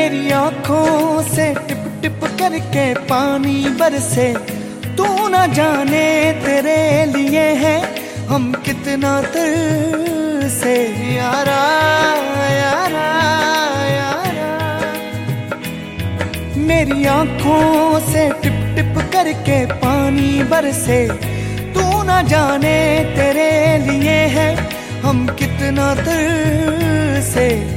मेरी आंखों से टिप टिप करके पानी बरसे, तू ना जाने तेरे लिए है हम कितना तरसे। यारा यारा यारा, मेरी आंखों से टिप टिप करके पानी बरसे, तू ना जाने तेरे लिए है हम कितना तरसे।